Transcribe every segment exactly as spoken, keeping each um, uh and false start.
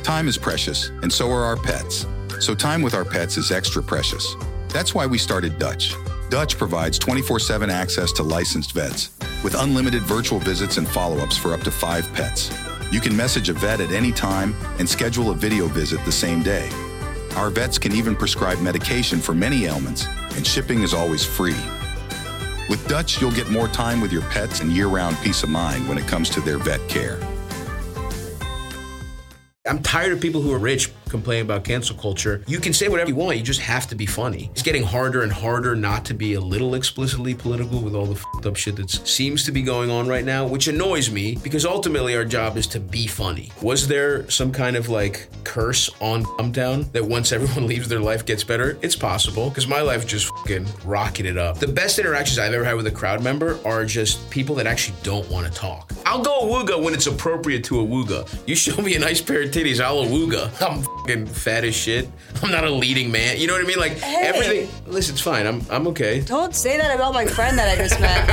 Time is precious, and so are our pets. So time with our pets is extra precious. That's why we started Dutch. Dutch provides twenty-four seven access to licensed vets, with unlimited virtual visits and follow-ups for up to five pets. You can message a vet at any time and schedule a video visit the same day. Our vets can even prescribe medication for many ailments, and shipping is always free. With Dutch, you'll get more time with your pets and year-round peace of mind when it comes to their vet care. I'm tired of people who are rich complaining about cancel culture. You can say whatever you want, you just have to be funny. It's getting harder and harder not to be a little explicitly political with all the fucked up shit that seems to be going on right now, which annoys me because ultimately our job is to be funny. Was there some kind of like curse on Dumbtown that once everyone leaves their life gets better? It's possible, because my life just fucking rocketed up. The best interactions I've ever had with a crowd member are just people that actually don't want to talk. I'll go awooga when it's appropriate to awooga. You show me a nice pair of titties, I'll awooga. I'm fucking fat as shit. I'm not a leading man. You know what I mean? Like, hey. everything. Listen, it's fine. I'm I'm okay. Don't say that about my friend that I just met.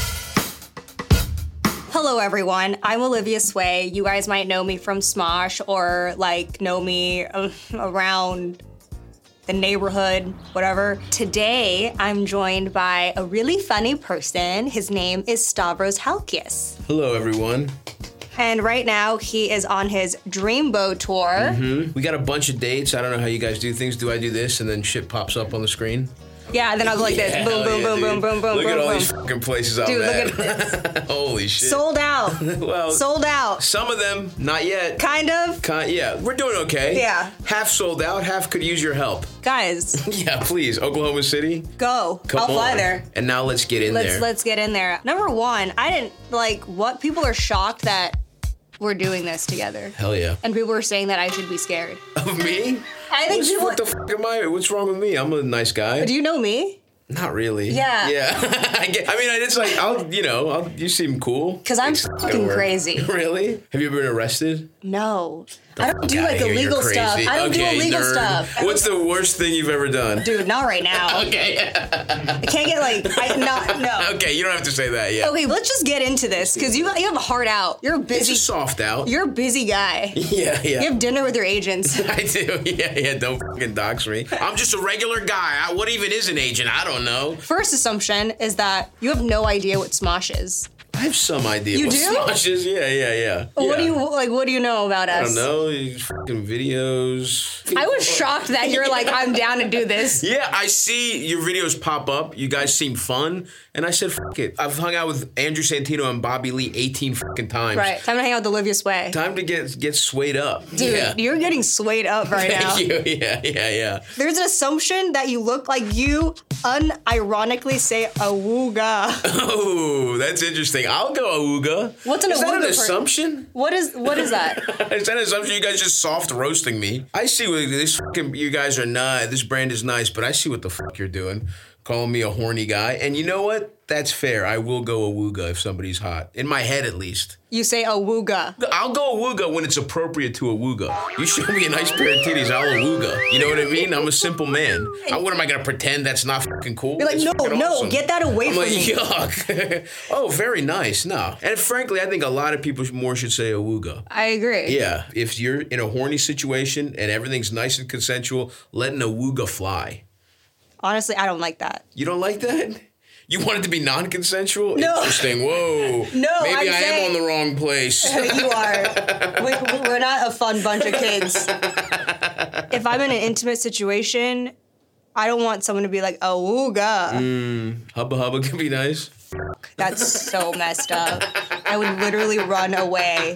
Hello, everyone. I'm Olivia Sway. You guys might know me from Smosh or, like, know me uh, around the neighborhood, whatever. Today, I'm joined by a really funny person. His name is Stavros Halkias. Hello, everyone. And right now, he is on his Dreamboat tour. Mm-hmm. We got a bunch of dates. I don't know how you guys do things. Do I do this and then shit pops up on the screen? Yeah, and then I was like yeah, this. Boom, boom, yeah, boom, boom, boom, boom, Look boom, at all boom. these fucking places I'm Dude, at. look at this. Holy shit. Sold out. Well, sold out. Some of them, not yet. Kind of. Kind, yeah, we're doing okay. Yeah. Half sold out, half could use your help. Guys. Yeah, please. Oklahoma City. Go. Come I'll fly on. there. And now let's get in let's, there. Let's get in there. Number one, I didn't, like, what? People are shocked that we're doing this together. Hell yeah. And people were saying that I should be scared. Of me? I think What's, people... What the fuck am I? What's wrong with me? I'm a nice guy. Do you know me? Not really. Yeah. Yeah. I, get, I mean, it's like, I'll, you know, I'll, you seem cool. Because I'm It's not fucking gonna work. crazy. Really? Have you ever been arrested? No. The I don't do, fuck like, outta here, illegal you're stuff. crazy. I don't okay, do illegal nerd. stuff. What's the worst thing you've ever done? Dude, not right now. Okay. I can't get, like, I, not, no. Okay, you don't have to say that yet. Okay, let's just get into this, because you, you have a heart out. You're a busy... It's a soft out. You're a busy guy. Yeah, yeah. You have dinner with your agents. I do. Yeah, yeah. Don't fucking dox me. I'm just a regular guy. I, what even is an agent? I don't know. First assumption is that you have no idea what Smosh is. I have some idea You what do? Smosh is. Yeah, yeah, yeah. What do Yeah. you like? What do you know about I us? don't know. These fucking videos. I was shocked that you're like, I'm down to do this. Yeah, I see your videos pop up. You guys seem fun. And I said, fuck it. I've hung out with Andrew Santino and Bobby Lee eighteen fucking times. Right. Time to hang out with Olivia Sway. Time to get get swayed up. Dude, yeah. you're getting swayed up right now. Thank you. Yeah, yeah, yeah. There's an assumption that you look like you unironically say awooga. Oh, that's interesting. I'll go awooga. What's an is that awooga an for- assumption? What is what is that? Is that an assumption? You guys just soft roasting me. I see what this fucking, you guys are not, this brand is nice, but I see what the fuck you're doing. Calling me a horny guy. And you know what? That's fair. I will go awooga if somebody's hot. In my head, at least. You say awooga. I'll go awooga when it's appropriate to awooga. You show me a nice pair of titties, I'll awooga. You know what I mean? I'm a simple man. I, what am I gonna pretend that's not fucking cool? You're like, It's no, fucking no, awesome. get that away I'm from like, me. yuck. Oh, very nice. No. And frankly, I think a lot of people more should say awooga. I agree. Yeah. If you're in a horny situation and everything's nice and consensual, let an awooga fly. Honestly, I don't like that. You don't like that? You want it to be non-consensual? No. Interesting. Whoa. No, Maybe I'm I saying- am on the wrong place. You are. We, we're not a fun bunch of kids. If I'm in an intimate situation, I don't want someone to be like, awooga. Mm, hubba hubba can be nice. That's so messed up. I would literally run away.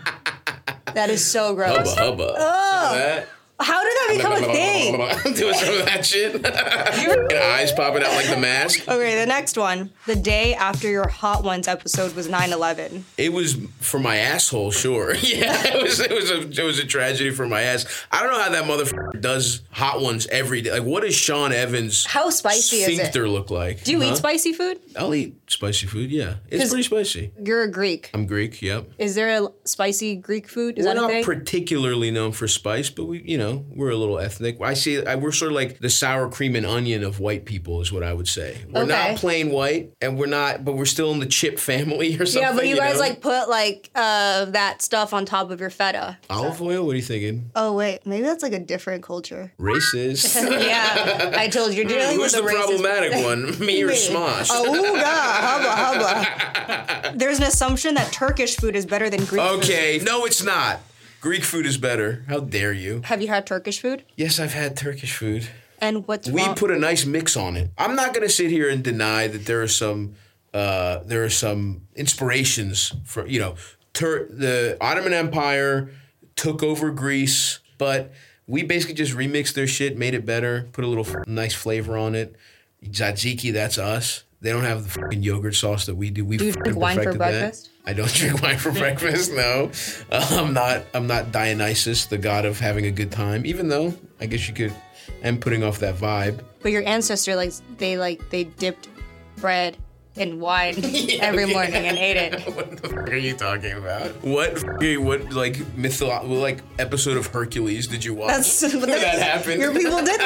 That is so gross. Hubba hubba. Oh. That? How did that become a thing? Doing some of that shit. Your eyes popping out like the mask. Okay, the next one. The day after your Hot Ones episode was nine eleven. It was for my asshole, sure. Yeah, it was. It was a. It was a tragedy for my ass. I don't know how that motherfucker does Hot Ones every day. Like, what does Sean Evans' How spicy is it? sphincter look like? Do you Huh? eat spicy food? I'll eat spicy food. Yeah, it's 'Cause- pretty spicy. You're a Greek. I'm Greek. Yep. Is there a spicy Greek food? Is We're that a not thing? particularly known for spice, but we, you know, know, we're a little ethnic. I see, I, we're sort of like the sour cream and onion of white people is what I would say. We're Okay. not plain white, and we're not, but we're still in the chip family or something. Yeah, but you, you guys know? like put like uh that stuff on top of your feta. Olive oil? What are you thinking? Oh wait, maybe that's like a different culture. Racist. Yeah, I told you, you're dealing Who's with the a racist problematic one? Me or Me. Smosh? Oh, God, hubba, hubba. There's an assumption that Turkish food is better than Greek food. Okay, no, it's not. Greek food is better. How dare you? Have you had Turkish food? Yes, I've had Turkish food. And what's We wrong? put a nice mix on it. I'm not going to sit here and deny that there are some uh, there are some inspirations for, you know, Tur- the Ottoman Empire took over Greece, but we basically just remixed their shit, made it better, put a little f- nice flavor on it. Tzatziki, that's us. They don't have the fucking yogurt sauce that we do. We Do you fucking drink wine for perfected that. breakfast? I don't drink wine for breakfast. No, uh, I'm not. I'm not Dionysus, the god of having a good time. Even though I guess you could. I'm putting off that vibe. But your ancestor, like, they like they dipped bread in wine every yeah. morning and ate it. What the fuck are you talking about? What fucking- what like mytho what, like episode of Hercules did you watch? That's where that happened. Your people did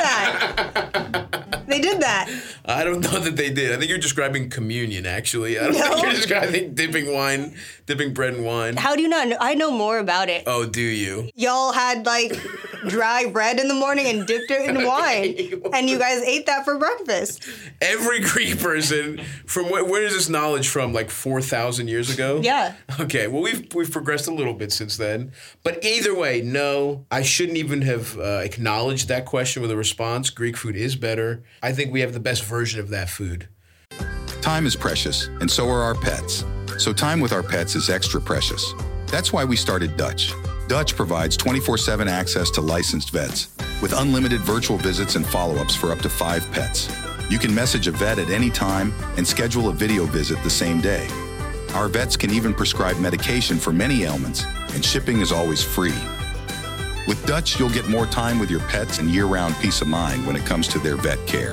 that. They did that. I don't know that they did. I think you're describing communion. Actually, I don't No. think you're describing dipping wine, dipping bread in wine. How do you not know? I know more about it. Oh, do you? Y'all had like dry bread in the morning and dipped it in wine, and you guys ate that for breakfast. Every Greek person from where, where is this knowledge from? Like four thousand years ago? Yeah. Okay. Well, we've we've progressed a little bit since then. But either way, no, I shouldn't even have uh, acknowledged that question with a response. Greek food is better. I think we have the best version of that food. Time is precious, and so are our pets. So time with our pets is extra precious. That's why we started Dutch. Dutch provides twenty-four seven access to licensed vets with unlimited virtual visits and follow-ups for up to five pets. You can message a vet at any time and schedule a video visit the same day. Our vets can even prescribe medication for many ailments, and shipping is always free. With Dutch, you'll get more time with your pets and year-round peace of mind when it comes to their vet care.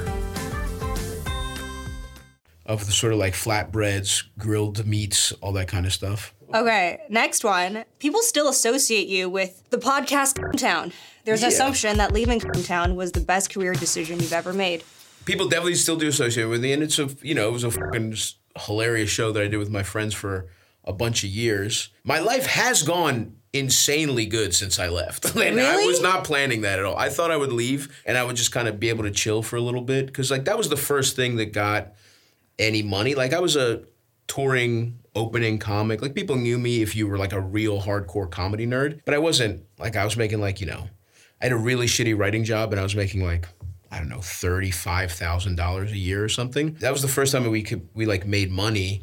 Of the sort of like flatbreads, grilled meats, all that kind of stuff. Okay, next one. People still associate you with the podcast Town. There's an Yeah. assumption that leaving Town was the best career decision you've ever made. People definitely still do associate with me, and it's a, you know, it was a fucking s- hilarious show that I did with my friends for a bunch of years. My life has gone insanely good since I left. And I Really? was not planning that at all. I thought I would leave and I would just kind of be able to chill for a little bit, because like that was the first thing that got any money. Like I was a touring opening comic. Like people knew me if you were like a real hardcore comedy nerd, but I wasn't. Like I was making like, you know, I had a really shitty writing job and I was making like, I don't know, thirty-five thousand dollars a year or something. That was the first time that we could, we like made money.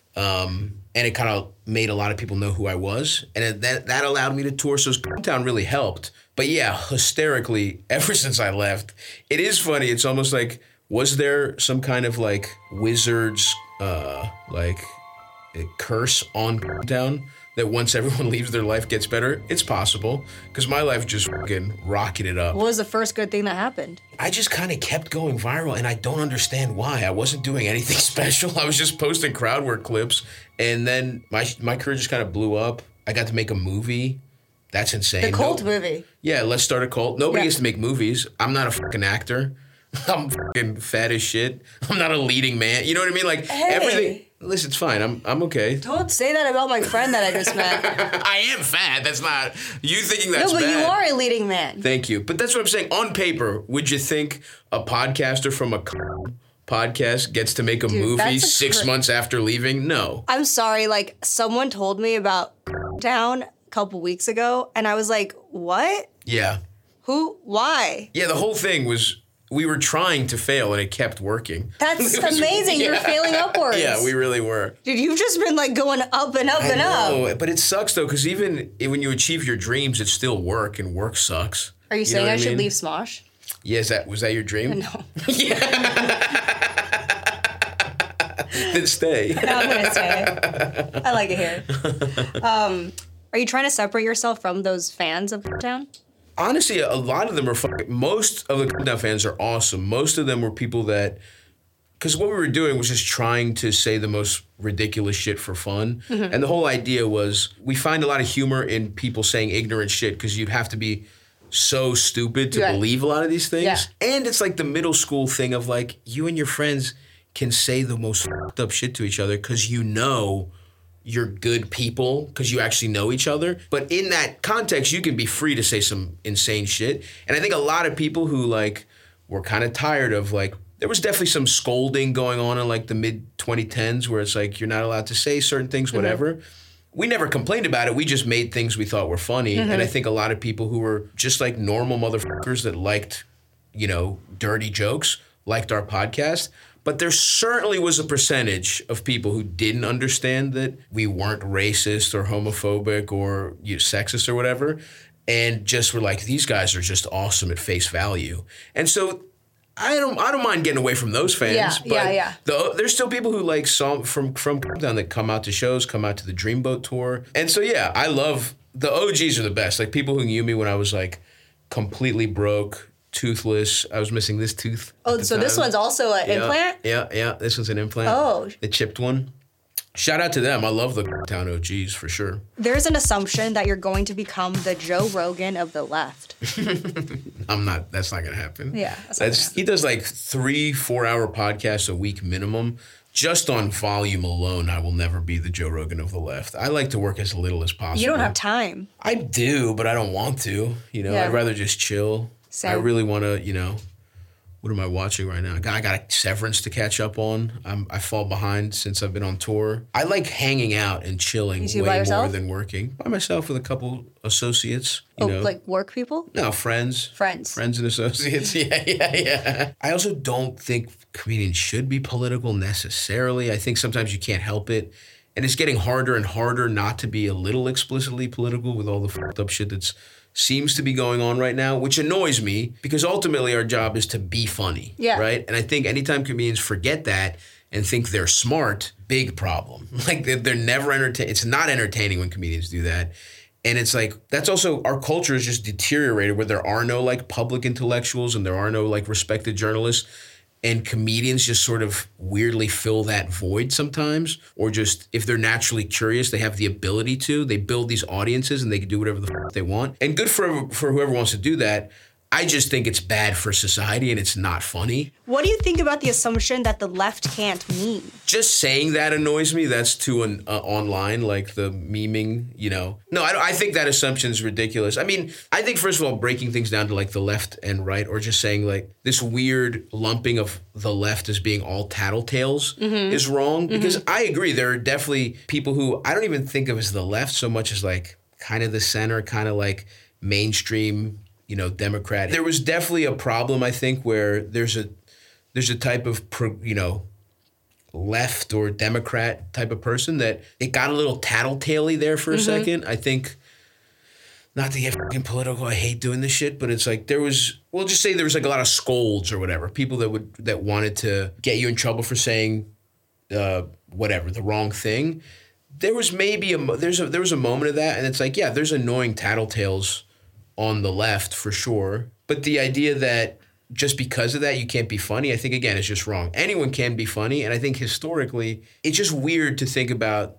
Um, and it kind of made a lot of people know who I was. And it, that, that allowed me to tour. So Town really helped. But yeah, hysterically, ever since I left, it is funny. It's almost like, was there some kind of like wizard's, uh, like a curse on Town that once everyone leaves, their life gets better? It's possible, because my life just fucking rocketed up. What was the first good thing that happened? I just kind of kept going viral, and I don't understand why. I wasn't doing anything special. I was just posting crowd work clips, and then my my career just kind of blew up. I got to make a movie. That's insane. The cult No- movie. Yeah, Let's Start a Cult. Nobody Yeah. gets to make movies. I'm not a fucking actor. I'm fucking fat as shit. I'm not a leading man. You know what I mean? Like Hey. everything. Listen, it's fine. I'm I'm okay. Don't say that about my friend that I just met. I am fat. That's not you thinking that's No, but bad. you are a leading man. Thank you. But that's what I'm saying. On paper, would you think a podcaster from a podcast gets to make a Dude, movie that's a six cr- months after leaving? No. I'm sorry, like someone told me about Town a couple weeks ago, and I was like, what? Yeah. Who? Why? Yeah, the whole thing was we were trying to fail and it kept working. That's It was- amazing. You're yeah. failing upwards. Yeah, we really were. Dude, you've just been like going up and up I and up. know, but it sucks though, because even when you achieve your dreams, it's still work, and work sucks. Are you know saying what I should mean? leave Smosh? Yeah, is that was that your dream? No. Then stay. No, I'm gonna say. I like it here. Um, are you trying to separate yourself from those fans of Town? Honestly, a lot of them are fucking, most of the Countdown fans are awesome. Most of them were people that, because what we were doing was just trying to say the most ridiculous shit for fun. Mm-hmm. And the whole idea was we find a lot of humor in people saying ignorant shit, because you'd have to be so stupid to Right. believe a lot of these things. Yeah. And it's like the middle school thing of like you and your friends can say the most fucked up shit to each other because you know you're good people because you actually know each other. But in that context, you can be free to say some insane shit. And I think a lot of people who like were kind of tired of like, there was definitely some scolding going on in like the mid twenty tens where it's like, you're not allowed to say certain things, whatever. Mm-hmm. We never complained about it. We just made things we thought were funny. Mm-hmm. And I think a lot of people who were just like normal motherfuckers that liked, you know, dirty jokes, liked our podcast. But there certainly was a percentage of people who didn't understand that we weren't racist or homophobic or you know, sexist or whatever, and just were like, these guys are just awesome at face value. And so I don't I don't mind getting away from those fans. Yeah, but yeah, yeah. The, there's still people who like saw from from down that come out to shows, come out to the Dreamboat tour. And so yeah, I love the O Gs are the best. Like people who knew me when I was like completely broke, toothless. I was missing this tooth. Oh, so time. This one's also an yeah, implant? Yeah, yeah. This one's an implant. Oh. The chipped one. Shout out to them. I love the town O Gs for sure. There's an assumption that you're going to become the Joe Rogan of the left. I'm not. That's not going to happen. Yeah. That's, that's He does like three, four hour podcasts a week minimum. Just on volume alone, I will never be the Joe Rogan of the left. I like to work as little as possible. You don't have time. I do, but I don't want to. You know, yeah. I'd rather just chill. Same. I really want to, you know, what am I watching right now? I got, I got a Severance to catch up on. I'm, I fall behind since I've been on tour. I like hanging out and chilling way more than working. By myself with a couple associates. You oh, know. Like work people? No, friends. Friends. Friends and associates. Yeah, yeah, yeah. I also don't think comedians should be political necessarily. I think sometimes you can't help it. And it's getting harder and harder not to be a little explicitly political with all the fucked up shit that's seems to be going on right now, which annoys me because ultimately our job is to be funny, yeah. right? And I think anytime comedians forget that and think they're smart, big problem. Like they're, they're never entertaining. It's not entertaining when comedians do that. And it's like, that's also, our culture is just deteriorated where there are no like public intellectuals and there are no like respected journalists. And comedians just sort of weirdly fill that void sometimes, or just if they're naturally curious, they have the ability to. They build these audiences and they can do whatever the fuck they want. And good for for whoever wants to do that. I just think it's bad for society and it's not funny. What do you think about the assumption that the left can't meme? Just saying that annoys me. That's too an, uh, online, like the memeing, you know. No, I, don't, I think that assumption is ridiculous. I mean, I think, first of all, breaking things down to like the left and right, or just saying like this weird lumping of the left as being all tattletales mm-hmm. is wrong. Because mm-hmm. I agree, there are definitely people who I don't even think of as the left so much as like kind of the center, kind of like mainstream, you know, Democrat. There was definitely a problem, I think, where there's a there's a type of, pro, you know, left or Democrat type of person that it got a little tattletale-y there for a mm-hmm. second. I think, not to get fucking political, I hate doing this shit, but it's like there was, we'll just say there was like a lot of scolds or whatever, people that would that wanted to get you in trouble for saying uh, whatever, the wrong thing. There was maybe a, there's a, there was a moment of that, and it's like, yeah, there's annoying tattletales on the left for sure. But the idea that just because of that you can't be funny, I think, again, is just wrong. Anyone can be funny. And I think historically, it's just weird to think about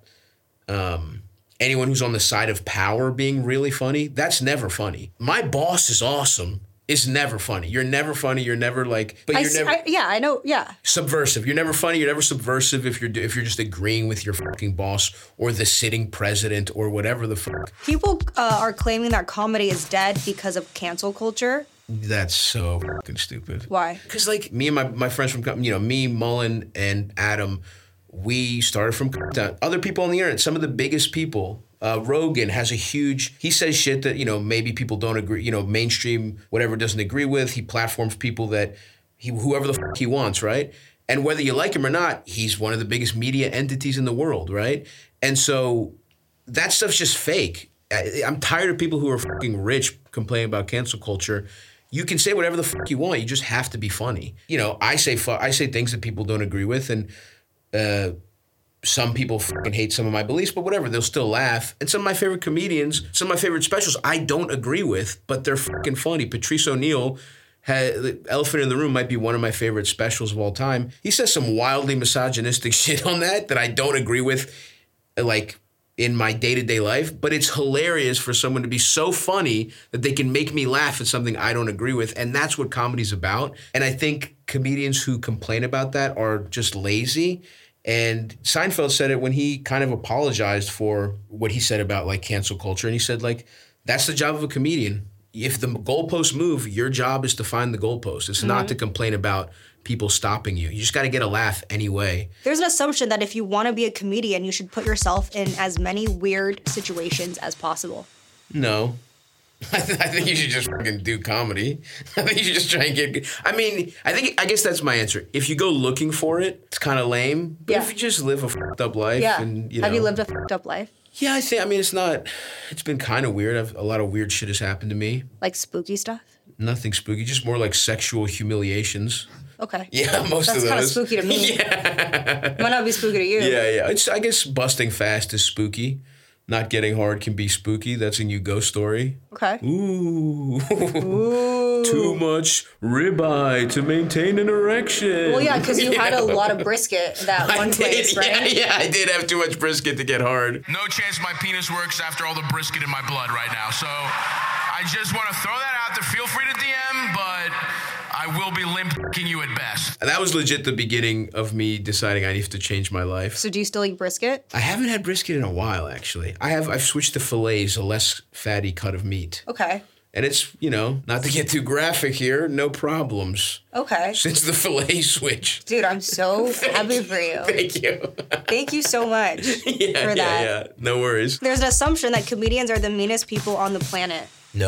um, anyone who's on the side of power being really funny. That's never funny. My boss is awesome. It's never funny. You're never funny. You're never like, but I you're see, never. I, yeah, I know. Yeah. Subversive. You're never funny. You're never subversive if you're if you're just agreeing with your fucking boss or the sitting president or whatever the fuck. People uh, are claiming that comedy is dead because of cancel culture. That's so fucking stupid. Why? Because like me and my, my friends from, you know, me, Mullen, and Adam, we started from other people on the internet, some of the biggest people. Uh, Rogan has a huge, he says shit that, you know, maybe people don't agree, you know, mainstream, whatever doesn't agree with. He platforms people that, he whoever the fuck he wants, right? And whether you like him or not, he's one of the biggest media entities in the world, right? And so that stuff's just fake. I, I'm tired of people who are fucking rich complaining about cancel culture. You can say whatever the fuck you want. You just have to be funny. You know, I say fu- I say things that people don't agree with, and uh, some people fucking hate some of my beliefs, but whatever, they'll still laugh. And some of my favorite comedians, some of my favorite specials, I don't agree with, but they're fucking funny. Patrice O'Neal, had, Elephant in the Room might be one of my favorite specials of all time. He says some wildly misogynistic shit on that that I don't agree with, like, in my day-to-day life, but it's hilarious for someone to be so funny that they can make me laugh at something I don't agree with. And that's what comedy's about. And I think comedians who complain about that are just lazy. And Seinfeld said it when he kind of apologized for what he said about like cancel culture. And he said like, that's the job of a comedian. If the goalposts move, your job is to find the goalpost. It's mm-hmm. not to complain about people stopping you. You just got to get a laugh anyway. There's an assumption that if you want to be a comedian, you should put yourself in as many weird situations as possible. No. I, th- I think you should just fucking do comedy. I think you should just try and get... I mean, I think I guess that's my answer. If you go looking for it, it's kind of lame. But yeah. if you just live a fucked up life... Yeah. And, you Have know, you lived a fucked up life? Yeah, I think... I mean, it's not... It's been kind of weird. I've, a lot of weird shit has happened to me. Like spooky stuff? Nothing spooky. Just more like sexual humiliations. Okay. Yeah, most That's of those. That's kind of spooky to me. Yeah. Might not be spooky to you. Yeah, yeah. It's, I guess busting fast is spooky. Not getting hard can be spooky. That's a new ghost story. Okay. Ooh. Ooh. Too much ribeye to maintain an erection. Well, yeah, because you yeah. had a lot of brisket that I one did, place, right? Yeah, yeah, I did have too much brisket to get hard. No chance my penis works after all the brisket in my blood right now. So I just want to throw that out there. Feel free to D M, but I will be limp-ing you at best. And that was legit the beginning of me deciding I need to change my life. So do you still eat brisket? I haven't had brisket in a while, actually. I have. I've switched to fillets, a less fatty cut of meat. Okay. And it's, you know, not to get too graphic here, no problems. Okay. Since the fillet switch. Dude, I'm so happy for you. Thank you. Thank you so much yeah, for that. Yeah, yeah, no worries. There's an assumption that comedians are the meanest people on the planet.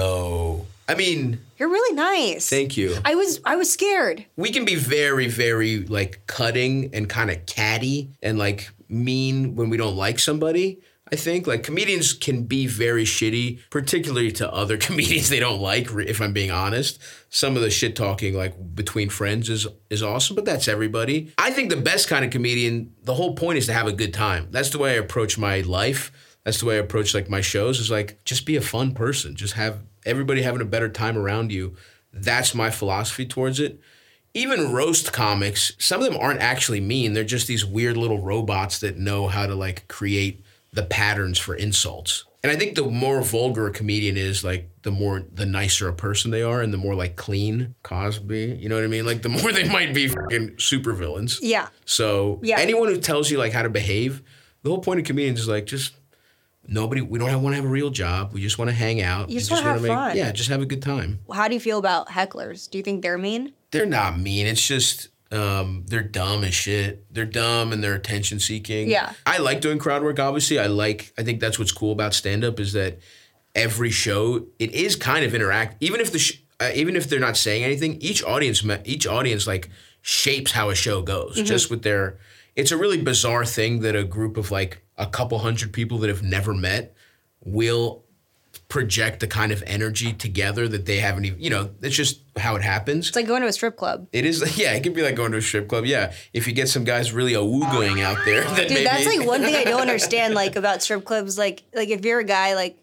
No. I mean... You're really nice. Thank you. I was I was scared. We can be very, very, like, cutting and kind of catty and, like, mean when we don't like somebody. I think, like, comedians can be very shitty, particularly to other comedians they don't like, if I'm being honest. Some of the shit talking, like, between friends is is awesome, but that's everybody. I think the best kind of comedian, the whole point is to have a good time. That's the way I approach my life. That's the way I approach, like, my shows, is, like, just be a fun person. Just have everybody having a better time around you. That's my philosophy towards it. Even roast comics, some of them aren't actually mean. They're just these weird little robots that know how to, like, create the patterns for insults. And I think the more vulgar a comedian is, like, the more, the nicer a person they are and the more, like, clean Cosby, you know what I mean? Like, the more they might be fucking supervillains. Yeah. So yeah. anyone who tells you, like, how to behave, the whole point of comedians is, like, just nobody, we don't have, want to have a real job. We just want to hang out. You just want to have make, fun. Yeah, just have a good time. How do you feel about hecklers? Do you think they're mean? They're not mean. It's just... Um, they're dumb as shit. They're dumb and they're attention seeking. Yeah. I like doing crowd work, obviously. I like, I think that's what's cool about stand-up is that every show, it is kind of interact. Even if the, sh- uh, even if they're not saying anything, each audience, each audience like shapes how a show goes mm-hmm. just with their, it's a really bizarre thing that a group of like a couple hundred people that have never met will project the kind of energy together that they haven't even, you know, it's just how it happens. It's like going to a strip club. It is, yeah, it could be like going to a strip club, yeah. If you get some guys really awoogoing out there. That Dude, maybe... that's like one thing I don't understand, like, about strip clubs. Like, like if you're a guy, like...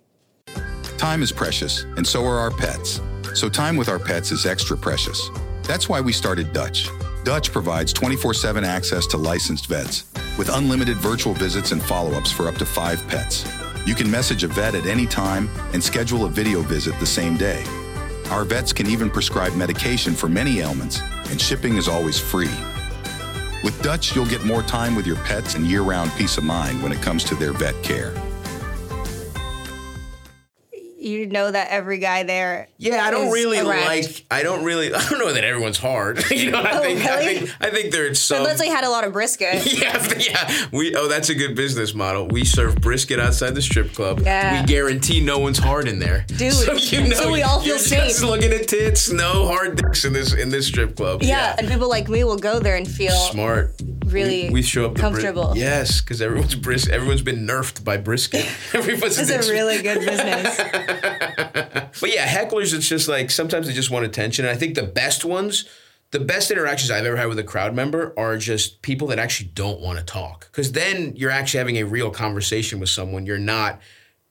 Time is precious, and so are our pets. So time with our pets is extra precious. That's why we started Dutch. Dutch provides twenty-four seven access to licensed vets, with unlimited virtual visits and follow-ups for up to five pets. You can message a vet at any time and schedule a video visit the same day. Our vets can even prescribe medication for many ailments, and shipping is always free. With Dutch, you'll get more time with your pets and year-round peace of mind when it comes to their vet care. You know that every guy there. Yeah, I don't really erect. like. I don't really. I don't know that everyone's hard. you know, I oh, think. Really? I think. I think there's some. So let's say had a lot of brisket. yeah, yeah. We. Oh, that's a good business model. We serve brisket outside the strip club. Yeah. We guarantee no one's hard in there. Dude. So you know, so we all feel you're safe. Just looking at tits. No hard dicks in this in this strip club. Yeah, yeah. and people like me will go there and feel smart. Really we, we show up comfortable. Bris- yes, because everyone's bris- everyone's been nerfed by brisket. Everyone's It's a really good business. But yeah, hecklers, it's just like sometimes they just want attention. And I think the best ones, the best interactions I've ever had with a crowd member are just people that actually don't want to talk. Because then you're actually having a real conversation with someone. You're not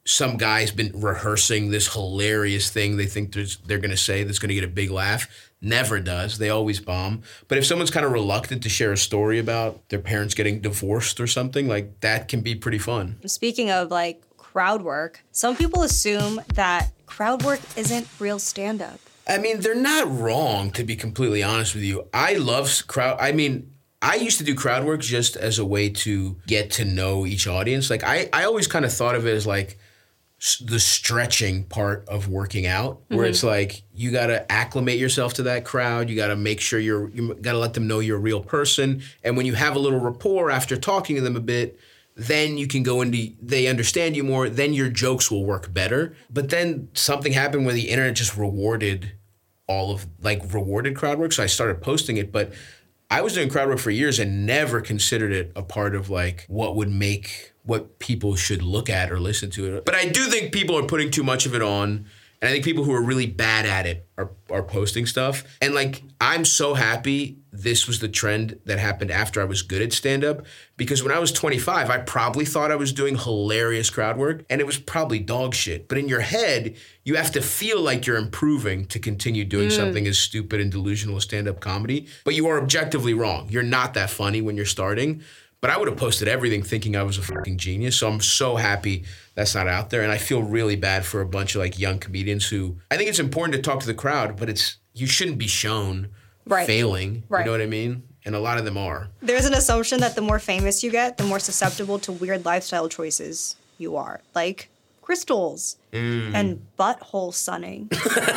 some guy's been rehearsing this hilarious thing they think there's, they're going to say that's going to get a big laugh. Never does. They always bomb. But if someone's kind of reluctant to share a story about their parents getting divorced or something, like that can be pretty fun. Speaking of like crowd work, some people assume that crowd work isn't real stand-up. I mean, they're not wrong, to be completely honest with you. I love crowd. I mean, I used to do crowd work just as a way to get to know each audience. Like I, I always kind of thought of it as like the stretching part of working out, where mm-hmm. it's like you got to acclimate yourself to that crowd. You got to make sure you're, you got to let them know you're a real person. And when you have a little rapport after talking to them a bit, then you can go into, they understand you more, then your jokes will work better. But then something happened where the internet just rewarded all of, like rewarded crowd work. So I started posting it, but I was doing crowd work for years and never considered it a part of like what would make, what people should look at or listen to. But I do think people are putting too much of it on. And I think people who are really bad at it are, are posting stuff. And like, I'm so happy this was the trend that happened after I was good at stand-up. Because when I was twenty-five, I probably thought I was doing hilarious crowd work. And it was probably dog shit. But in your head, you have to feel like you're improving to continue doing mm. something as stupid and delusional as stand-up comedy. But you are objectively wrong. You're not that funny when you're starting. But I would have posted everything thinking I was a fucking genius. So I'm so happy that's not out there. And I feel really bad for a bunch of like young comedians who, I think it's important to talk to the crowd, but it's, you shouldn't be shown right. failing. Right. You know what I mean? And a lot of them are. There's an assumption that the more famous you get, the more susceptible to weird lifestyle choices you are. Like crystals mm. and butthole sunning.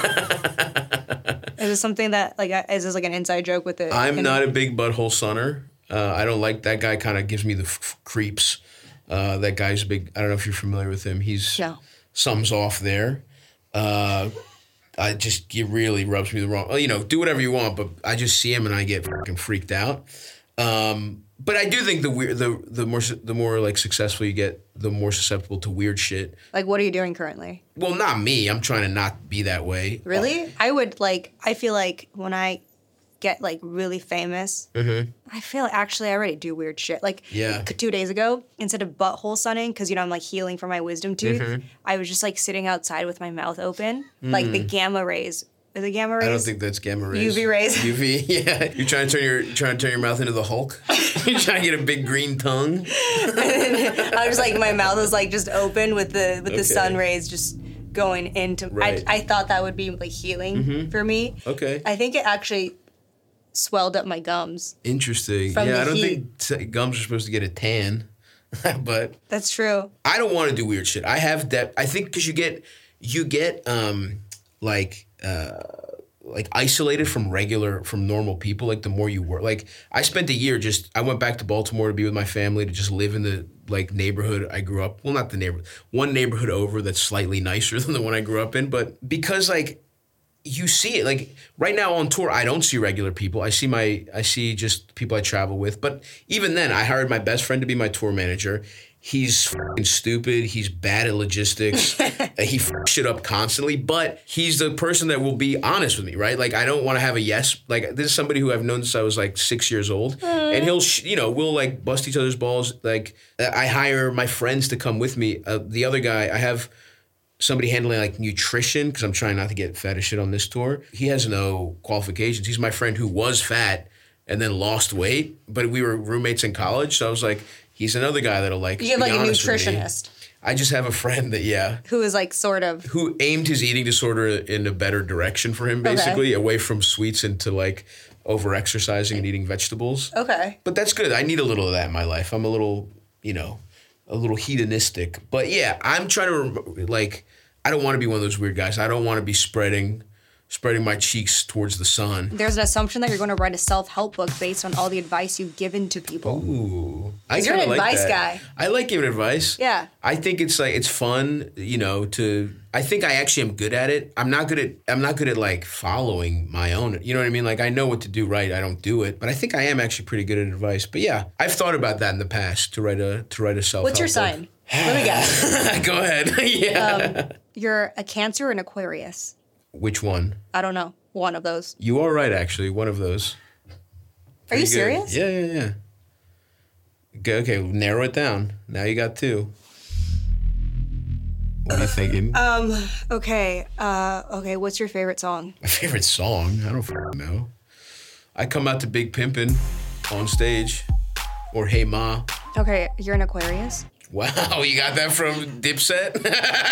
Is this something that, like, is this like an inside joke with it? I'm not a big butthole sunner. Uh, I don't like that guy. Kind of gives me the f- creeps. Uh, that guy's big. I don't know if you're familiar with him. He's no. Something's off there. Uh, I just he really rubs me the wrong. Well, you know, do whatever you want, but I just see him and I get fucking freaked out. Um, but I do think the weird, the the more the more like successful you get, the more susceptible to weird shit. Like, what are you doing currently? Well, not me. I'm trying to not be that way. Really? Uh, I would like. I feel like when I get like really famous, mm-hmm. I feel like actually I already do weird shit. Like yeah. two days ago, instead of butthole sunning, because you know I'm like healing from my wisdom tooth, mm-hmm. I was just like sitting outside with my mouth open, mm. like the gamma rays. Are the gamma rays? I don't think that's gamma rays. U V rays. U V, yeah. You're trying to turn your trying to turn your mouth into the Hulk. You're trying to get a big green tongue. And then I was like, my mouth was like just open with the with okay. the sun rays just going into. Right. I I thought that would be like healing mm-hmm. for me. Okay. I think it actually swelled up my gums. Interesting. Yeah, I don't heat. think gums are supposed to get a tan, but that's true. I don't want to do weird shit. I have that. I think because you get you get um like uh like isolated from regular from normal people. Like the more you work, like I spent a year just. I went back to Baltimore to be with my family to just live in the like neighborhood I grew up. Well, not the neighborhood. One neighborhood over that's slightly nicer than the one I grew up in, but because like. You see it like right now on tour. I don't see regular people. I see my I see just people I travel with. But even then, I hired my best friend to be my tour manager. He's fucking stupid. He's bad at logistics. He fucks shit up constantly. But he's the person that will be honest with me, right? Like I don't want to have a yes. Like this is somebody who I've known since I was like six years old, mm. and he'll sh- you know we'll like bust each other's balls. Like I hire my friends to come with me. Uh, the other guy I have. Somebody handling like nutrition because I'm trying not to get fat as shit on this tour. He has no qualifications. He's my friend who was fat and then lost weight, but we were roommates in college. So I was like, he's another guy that'll like. You have like a nutritionist. I just have a friend that yeah, who is like sort of who aimed his eating disorder in a better direction for him, basically okay. away from sweets into like over exercising and eating vegetables. Okay, but that's good. I need a little of that in my life. I'm a little, you know. A little hedonistic. But yeah, I'm trying to, like, I don't want to be one of those weird guys. I don't want to be spreading spreading my cheeks towards the sun. There's an assumption that you're going to write a self-help book based on all the advice you've given to people. Ooh. I you're an like advice that. guy. I like giving advice. Yeah. I think it's like, it's fun, you know, to, I think I actually am good at it. I'm not good at, I'm not good at like following my own, you know what I mean? Like I know what to do right. I don't do it, but I think I am actually pretty good at advice. But yeah, I've thought about that in the past to write a, to write a self-help book. What's your sign? Let me guess. Go ahead. Yeah. Um, you're a Cancer and Aquarius. Which one? I don't know. One of those. You are right, actually. One of those. Pretty are you good. Serious? Yeah, yeah, yeah. Okay, okay, narrow it down. Now you got two. What are you thinking? Um, okay, uh, okay, what's your favorite song? My favorite song? I don't f***ing know. I come out to Big Pimpin' on stage, or Hey Ma. Okay, you're an Aquarius? Wow, you got that from Dipset?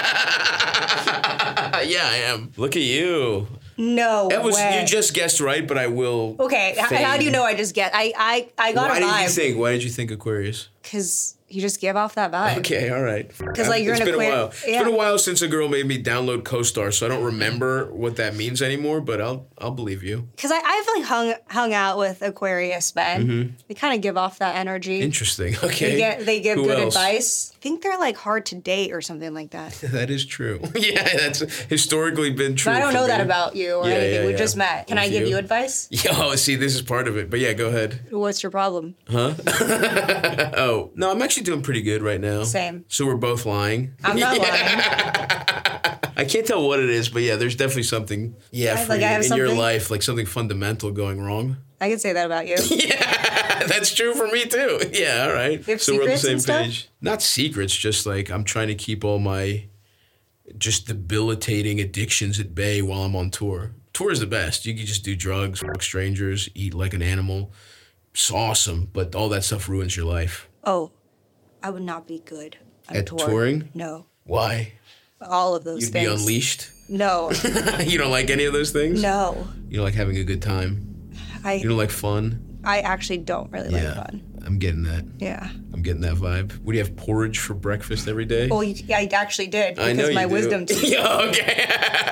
Yeah, I am. Look at you. No That was way. you just guessed right, but I will. Okay, h- how do you know I just get? I I I got Why a did you vibe think? Why did you think Aquarius? because you just give off that vibe. Okay, all right. 'Cause, like, you're It's an been a Aquar- while. It's yeah. been a while since a girl made me download CoStar, so I don't remember what that means anymore. But I'll I'll believe you. Because I I've like hung hung out with Aquarius men. Mm-hmm. They kind of give off that energy. Interesting. Okay. They get they give Who good else? advice. I think they're like hard to date or something like that. That is true. Yeah, that's historically been true. But I don't for know that me. about you or Yeah, anything. yeah, We yeah. just met. Can With I give you? you advice? Yo, see, this is part of it. But yeah, go ahead. What's your problem? Oh, no, I'm actually doing pretty good right now. Same. So we're both lying. I'm not lying. I can't tell what it is, but yeah, there's definitely something. Yeah, I- for like, you I have in your something- life, like something fundamental going wrong. I can say that about you. Yeah, that's true for me too. Yeah, all right. You have So we're on the secrets same and stuff? page. Not secrets, just like I'm trying to keep all my just debilitating addictions at bay while I'm on tour. Tour is the best. You can just do drugs, fuck strangers, eat like an animal. It's awesome, but all that stuff ruins your life. Oh, I would not be good on At tour. touring? No. Why? All of those You'd things. be unleashed? No. You don't like any of those things? No. You don't like having a good time? I You don't like fun? I actually don't really like fun. I'm getting that. Yeah. I'm getting that vibe. What do you have, porridge for breakfast every day? Well, you, I actually did because I know my you do. wisdom teeth. Yeah, okay.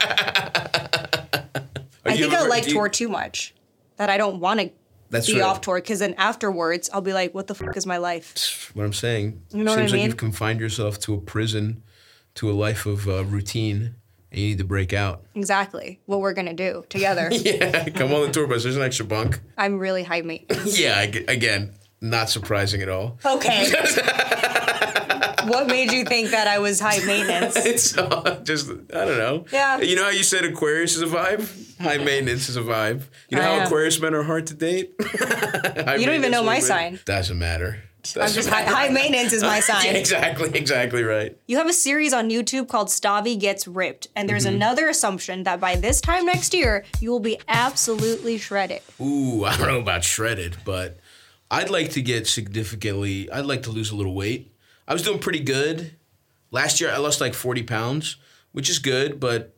I think I like do you- tour too much. That I don't want to That's be right. off tour because then afterwards I'll be like, what the fuck is my life? What I'm saying. You know what I Seems like mean? you've confined yourself to a prison, to a life of uh, routine, and you need to break out. Exactly what we're gonna do together. Yeah, come on the tour bus. There's an extra bunk. I'm really high maintenance. Yeah, I- again, not surprising at all. Okay. What made you think that I was high maintenance? It's uh, just, I don't know. Yeah. You know how you said Aquarius is a vibe? High maintenance is a vibe. You know I how am. Aquarius men are hard to date? You don't even know my sign. Doesn't matter. I'm Doesn't just high, matter. high maintenance is my Yeah, sign. exactly, exactly right. You have a series on YouTube called Stavi Gets Ripped, and there's Mm-hmm. another assumption that by this time next year, you will be absolutely shredded. Ooh, I don't know about shredded, but I'd like to get significantly, I'd like to lose a little weight. I was doing pretty good. Last year, I lost like forty pounds, which is good, but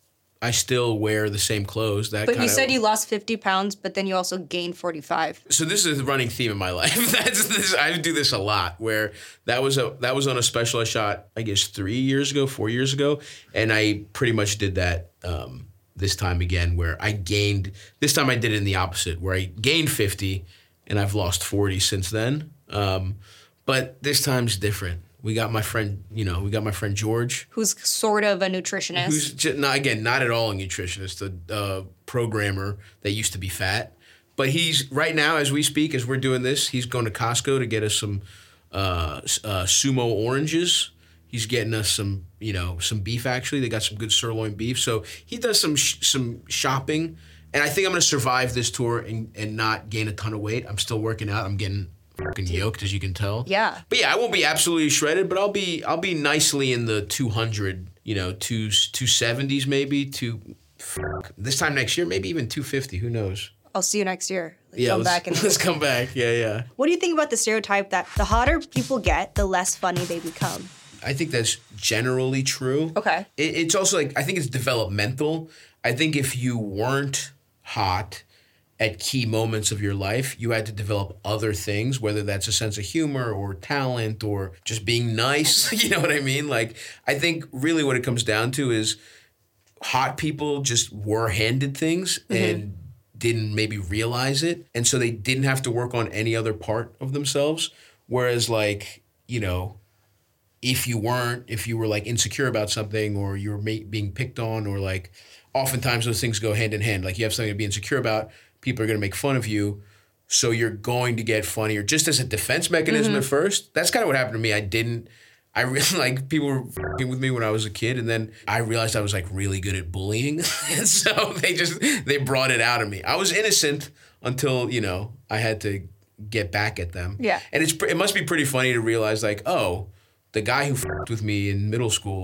I still wear the same clothes. That But kinda, you said you lost fifty pounds, but then you also gained forty-five. So this is a running theme in my life. That's this. I do this a lot. Where that was a that was on a special I shot, I guess three years ago, four years ago, and I pretty much did that um, this time again. Where I gained. This time I did it in the opposite, where I gained fifty, and I've lost forty since then. Um, but this time's different. We got my friend, you know, we got my friend George. Who's sort of a nutritionist. Who's just, not, again, not at all a nutritionist, a uh, programmer that used to be fat. But he's, right now, as we speak, as we're doing this, he's going to Costco to get us some uh, uh, sumo oranges. He's getting us some, you know, some beef, actually. They got some good sirloin beef. So he does some sh- some shopping. And I think I'm going to survive this tour and, and not gain a ton of weight. I'm still working out. I'm getting fucking yoked, as you can tell. Yeah. But yeah, I won't be absolutely shredded, but I'll be I'll be nicely in the two hundred, you know, two two seventies maybe, two fuck, this time next year, maybe even two fifty, who knows. I'll see you next year. Like, Yeah, come let's, back and let's come back. Yeah, yeah. What do you think about the stereotype that the hotter people get, the less funny they become? I think that's generally true. Okay. It, it's also like I think it's developmental. I think if you weren't hot at key moments of your life, you had to develop other things, whether that's a sense of humor or talent or just being nice. You know what I mean? Like, I think really what it comes down to is hot people just were handed things mm-hmm. and didn't maybe realize it. And so they didn't have to work on any other part of themselves. Whereas like, you know, if you weren't, if you were like insecure about something or you were ma- being picked on or like, oftentimes those things go hand in hand. Like you have something to be insecure about, people are going to make fun of you. So you're going to get funnier just as a defense mechanism mm-hmm. at first. That's kind of what happened to me. I didn't, I really like people were f***ing with me when I was a kid. And then I realized I was like really good at bullying. And so they just, they brought it out of me. I was innocent until, you know, I had to get back at them. Yeah. And it's, it must be pretty funny to realize like, oh, the guy who f***ed with me in middle school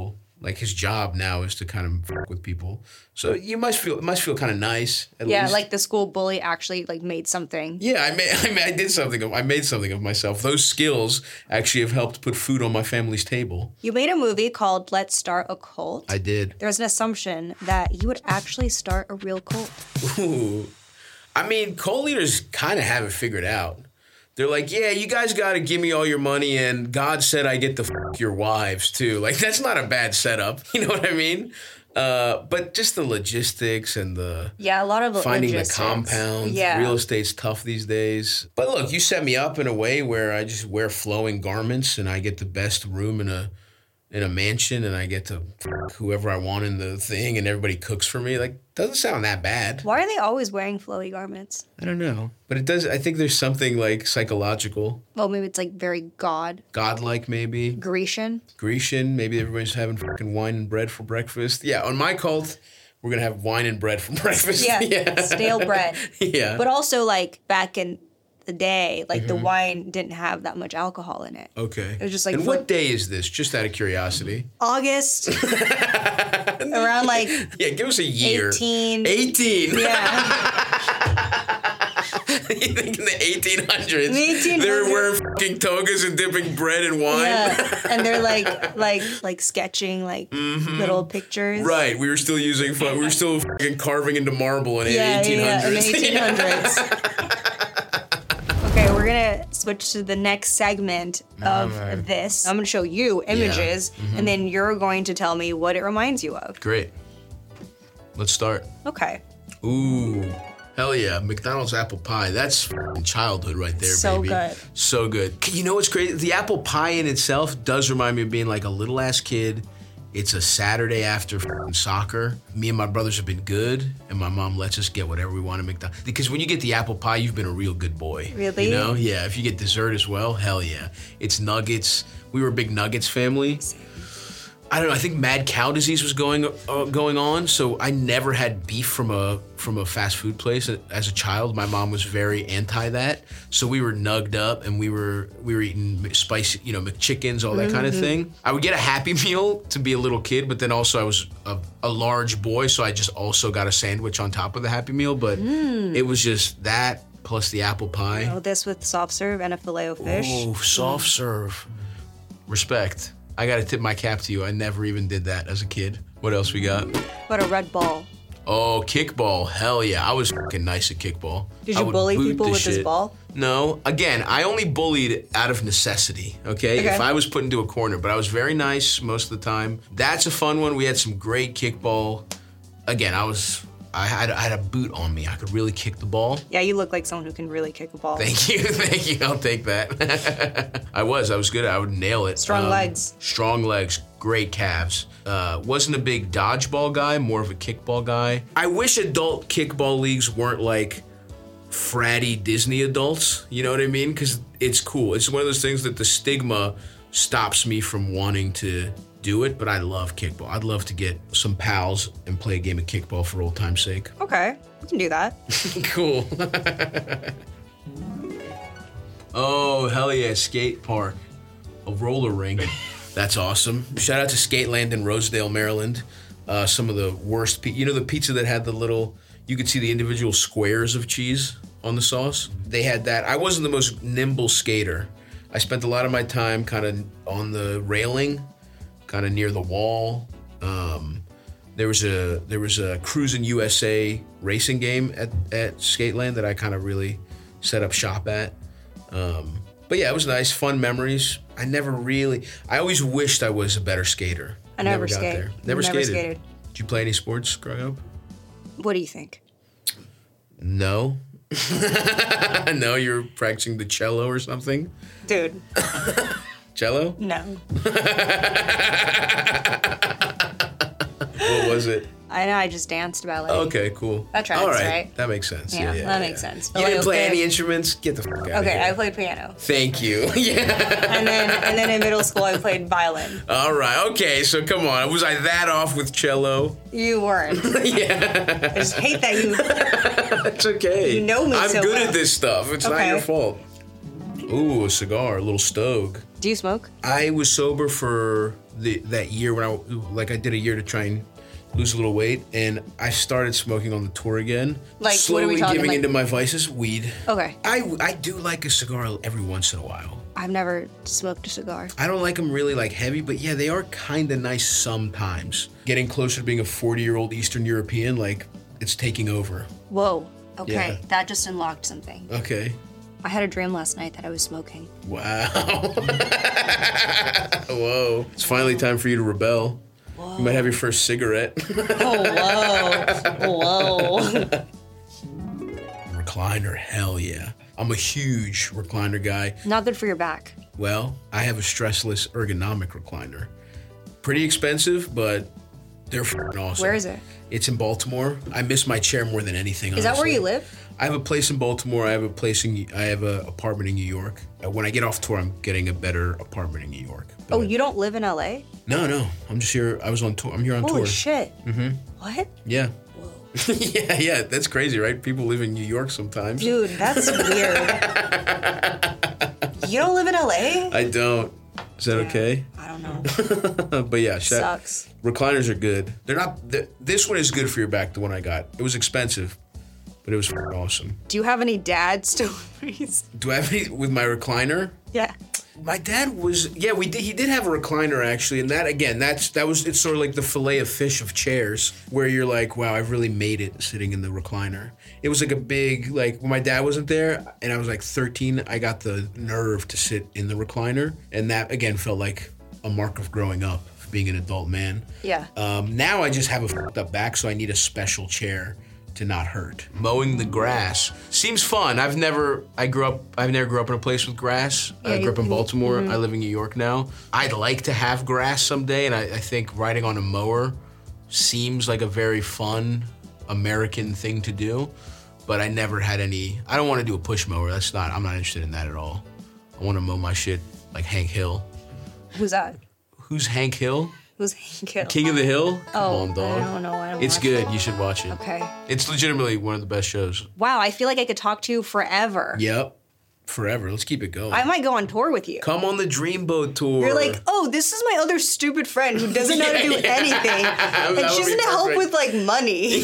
Like his job now is to kind of fuck with people. So you must feel it must feel kind of nice. At Yeah, least. like the school bully actually like made something. Yeah, I made, I made, I did something. Of, I made something of myself. Those skills actually have helped put food on my family's table. You made a movie called Let's Start a Cult. I did. There's an assumption that you would actually start a real cult. Ooh. I mean, cult leaders kind of have it figured out. They're like, yeah, you guys got to give me all your money, and God said I get to fuck your wives, too. Like, that's not a bad setup. You know what I mean? Uh, but just the logistics and the... Yeah, a lot of finding logistics. the compound. Yeah. Real estate's tough these days. But look, you set me up in a way where I just wear flowing garments, and I get the best room in a in a mansion, and I get to fuck whoever I want in the thing, and everybody cooks for me. Like, doesn't sound that bad. Why are they always wearing flowy garments? I don't know. But it does, I think there's something like psychological, Well, maybe it's like very god. godlike maybe, Grecian. Grecian. Maybe everybody's having fucking wine and bread for breakfast. Yeah, on my cult, we're going to have wine and bread for breakfast. Yeah, stale bread. Yeah. But also, like, back in the day, like, the wine didn't have that much alcohol in it. Okay. It was just like... And for- what day is this? Just out of curiosity. August. Around, like... Yeah, give us a year. eighteen. eighteen. Yeah. You think in the eighteen hundreds, In the eighteen hundreds. they were wearing fucking togas and dipping bread in wine? Yeah. And they're, like, like, like sketching, like, little pictures. Right, we were still using, fu- we were still fucking carving into marble in the Yeah, eighteen yeah, in the hundreds. eighteen hundreds. Okay, we're gonna switch to the next segment of Alright. this. I'm gonna show you images, and then you're going to tell me what it reminds you of. Great. Let's start. Okay. Ooh. Hell yeah, McDonald's apple pie. That's fucking childhood right there, So baby. good. So good. You know what's crazy? The apple pie in itself does remind me of being like a little ass kid. It's a Saturday after fucking soccer. Me and my brothers have been good, and my mom lets us get whatever we want at McDonald's. Because when you get the apple pie, you've been a real good boy. Really? You know? Yeah. If you get dessert as well, hell yeah. It's nuggets. We were a big nuggets family. I don't know. I think mad cow disease was going uh, going on, so I never had beef from a from a fast food place as a child. My mom was very anti that, so we were nugged up and we were we were eating spicy, you know, McChickens, all that kind of thing. I would get a Happy Meal to be a little kid, but then also I was a, a large boy, so I just also got a sandwich on top of the Happy Meal. But it was just that plus the apple pie. Oh, this with soft serve and a filet of fish. Oh, soft serve. Respect. I gotta tip my cap to you. I never even did that as a kid. What else we got? What a red ball. Oh, kickball. Hell yeah. I was fucking nice at kickball. Did I you would bully boot people the with this shit. ball? No. Again, I only bullied out of necessity, okay? Okay. If I was put into a corner, but I was very nice most of the time. That's a fun one. We had some great kickball. Again, I was... I had, I had a boot on me. I could really kick the ball. Yeah, you look like someone who can really kick a ball. Thank you, thank you. I'll take that. I was, I was good. I would nail it. Strong legs. Strong legs, great calves. Uh, wasn't a big dodgeball guy, more of a kickball guy. I wish adult kickball leagues weren't like fratty Disney adults. You know what I mean? Because it's cool. It's one of those things that the stigma stops me from wanting to do it, but I love kickball. I'd love to get some pals and play a game of kickball for old time's sake. Okay, we can do that. Cool. Oh, hell yeah, skate park. A roller rink. That's awesome. Shout out to Skateland in Rosedale, Maryland. Uh, some of the worst, pe- you know the pizza that had the little, you could see the individual squares of cheese on the sauce? They had that. I wasn't the most nimble skater. I spent a lot of my time kind of on the railing, kind of near the wall. Um, there was a there was a Cruisin' U S A racing game at, at Skateland that I kind of really set up shop at. Um, but yeah, it was nice, fun memories. I never really, I always wished I was a better skater. I never got skate. there. Never Never skated. skated. Did you play any sports growing up? What do you think? No. No, you're practicing the cello or something? Dude, Cello? no. What was it? I know, I just danced ballet. Okay, cool. That tracks, All right. right? That makes sense. Yeah, Yeah, yeah that yeah. makes sense. You But didn't like, play okay. any instruments? Get the fuck out of Okay, here. I played piano. Thank you. Yeah. And then and then in middle school I played violin. All right. Okay. So come on. Was I that off with cello? You weren't. Yeah. I just hate that you It's okay. You know me I'm so good well. at this stuff. It's not Okay. your fault. Ooh, a cigar, a little Stogue. Do you smoke? I was sober for the that year when I like I did a year to try and lose a little weight, and I started smoking on the tour again. Like, slowly what are we talking, giving like- into my vices, weed. Okay. I I do like a cigar every once in a while. I've never smoked a cigar. I don't like them really like heavy, but yeah, they are kind of nice sometimes. Getting closer to being a forty-year-old Eastern European, like it's taking over. Whoa. Okay, Yeah. that just unlocked something. Okay. I had a dream last night that I was smoking. Wow. Whoa. It's finally time for you to rebel. Whoa. You might have your first cigarette. Oh, whoa. Whoa. Recliner, hell yeah. I'm a huge recliner guy. Not good for your back. Well, I have a stressless ergonomic recliner. Pretty expensive, but they're f***ing awesome. Where is it? It's in Baltimore. I miss my chair more than anything. Is that where honestly. you live? I have a place in Baltimore. I have a place in. I have an apartment in New York. Uh, When I get off tour, I'm getting a better apartment in New York. But Oh, you don't live in L A? No, no. I'm just here. I was on tour. I'm here on Holy tour. shit. Mm-hmm. What? Yeah. Whoa. yeah, yeah. That's crazy, right? People live in New York sometimes. Dude, that's weird. You don't live in L A? I don't. Is that okay? I don't know. But yeah, shout- Sucks. recliners are good. They're not. They're, this one is good for your back. The one I got. It was expensive, but it was f***ing awesome. Do you have any dad stories? Do I have any with my recliner? Yeah. My dad was, yeah, we did. He did have a recliner actually, and that again, that's that was. It's sort of like the fillet of fish of chairs, where you're like, wow, I've really made it sitting in the recliner. It was like a big, like when my dad wasn't there, and I was like thirteen. I got the nerve to sit in the recliner, and that again felt like a mark of growing up, being an adult man. Yeah. Um, now I just have a fucked up back, so I need a special chair to not hurt. Mowing the grass seems fun. I've never, I grew up, I've never grew up in a place with grass. Yeah, I grew up in you- Baltimore. I live in New York now. I'd like to have grass someday, and I, I think riding on a mower seems like a very fun American thing to do, but I never had any, I don't want to do a push mower. That's not, I'm not interested in that at all. I want to mow my shit like Hank Hill. Who's that? Who's Hank Hill? Who's Hank Hill? King of the Hill? Come Oh, on, dog. I don't know. I don't It's watch good. it. You should watch it. Okay. It's legitimately one of the best shows. Wow, I feel like I could talk to you forever. Yep. Forever. Let's keep it going. I might go on tour with you. Come on the Dreamboat tour. You're like, oh, this is my other stupid friend who doesn't know how to do Yeah, yeah. anything. That And would she's be gonna help perfect. with like money.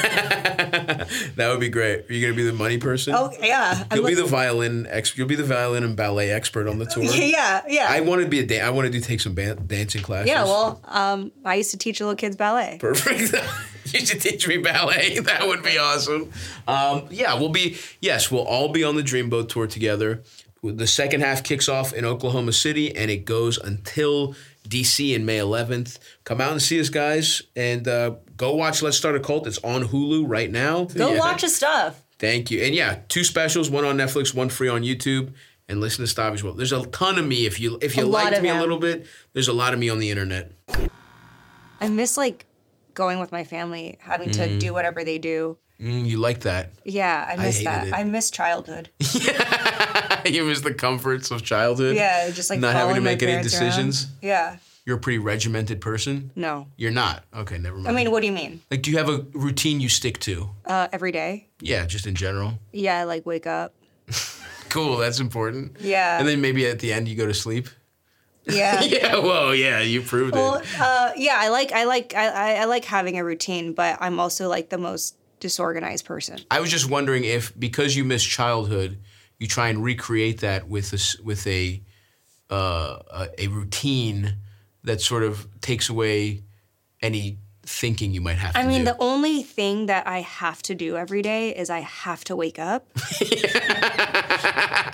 Yeah. That would be great. Are you gonna be the money person? Oh, yeah. I'm You'll be like- the violin ex. You'll be the violin and ballet expert on the tour. Yeah, yeah. I want to be a dan- I want to do take some ban- dancing classes. yeah, well, um, I used to teach little kids ballet. Perfect. You should teach me ballet. That would be awesome. Um, yeah, we'll be, yes, we'll all be on the Dreamboat tour together. The second half kicks off in Oklahoma City, and it goes until D C in May eleventh. Come out and see us, guys, and uh, go watch Let's Start a Cult. It's on Hulu right now. Go Yeah. watch his stuff. Thank you. And yeah, two specials, one on Netflix, one free on YouTube. And listen to Stabby's World. There's a ton of me. If you if you A lot liked of me a him. little bit, there's a lot of me on the internet. I miss like going with my family, having to do whatever they do. Mm, you like that. Yeah, I miss hated that. it. I miss childhood. You miss the comforts of childhood. Yeah, just like not having to following my make any parents around. decisions. Yeah. You're a pretty regimented person. No. You're not. Okay, never mind. I mean, what do you mean? like, do you have a routine you stick to? Uh, every day? Yeah, just in general. Yeah, I like wake up. Cool, that's important. Yeah. And then maybe at the end you go to sleep. Yeah. Yeah. Well, yeah, you proved Well, it. uh, yeah, I like I like I, I I like having a routine, but I'm also like the most disorganized person. I was just wondering if, because you miss childhood, you try and recreate that with a s- with a uh, a, a routine that sort of takes away any thinking you might have to I mean, do. the only thing that I have to do every day is I have to wake up.